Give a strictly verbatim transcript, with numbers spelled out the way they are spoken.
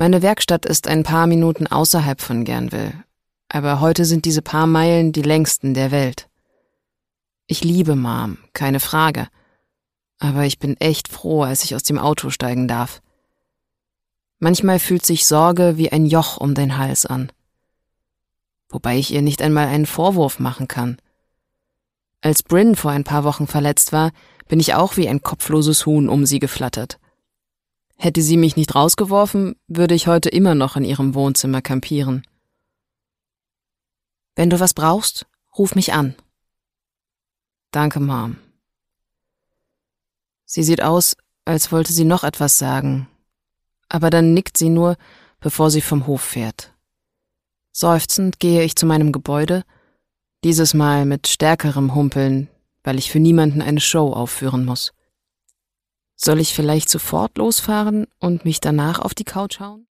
Meine Werkstatt ist ein paar Minuten außerhalb von Gernville, aber heute sind diese paar Meilen die längsten der Welt. Ich liebe Mom, keine Frage, aber ich bin echt froh, als ich aus dem Auto steigen darf. Manchmal fühlt sich Sorge wie ein Joch um den Hals an, wobei ich ihr nicht einmal einen Vorwurf machen kann. Als Bryn vor ein paar Wochen verletzt war, bin ich auch wie ein kopfloses Huhn um sie geflattert. Hätte sie mich nicht rausgeworfen, würde ich heute immer noch in ihrem Wohnzimmer campieren. Wenn du was brauchst, ruf mich an. Danke, Mom. Sie sieht aus, als wollte sie noch etwas sagen, aber dann nickt sie nur, bevor sie vom Hof fährt. Seufzend gehe ich zu meinem Gebäude, dieses Mal mit stärkerem Humpeln, weil ich für niemanden eine Show aufführen muss. Soll ich vielleicht sofort losfahren und mich danach auf die Couch hauen?